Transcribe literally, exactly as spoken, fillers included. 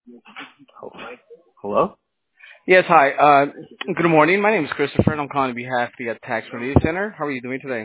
Hello? Yes, hi. Uh, good morning. My name is Christopher, and I'm calling on behalf of the uh, Tax Relief Center. How are you doing today?